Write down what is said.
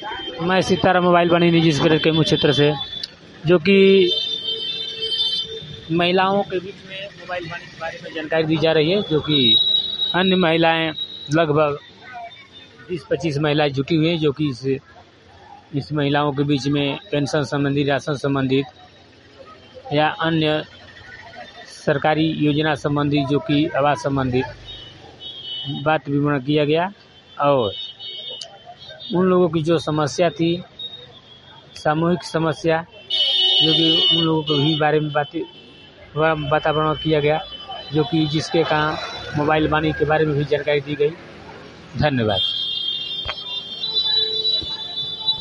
मैं सितारा मोबाइल वाणी निजी के मुख्य क्षेत्र से, जो कि महिलाओं के बीच में मोबाइल वाणी के बारे में जानकारी दी जा रही है, जो कि अन्य महिलाएं लगभग 20-25 महिलाएं जुटी हुई हैं, जो कि इस महिलाओं के बीच में पेंशन संबंधी, राशन संबंधित या अन्य सरकारी योजना संबंधी, जो कि आवास संबंधित बात विवरण किया गया। और उन लोगों की जो समस्या थी, सामूहिक समस्या, जो कि उन लोगों के भी बारे में वातावरण किया गया, जो कि जिसके कारण मोबाइल वाणी के बारे में भी जानकारी दी गई। धन्यवाद।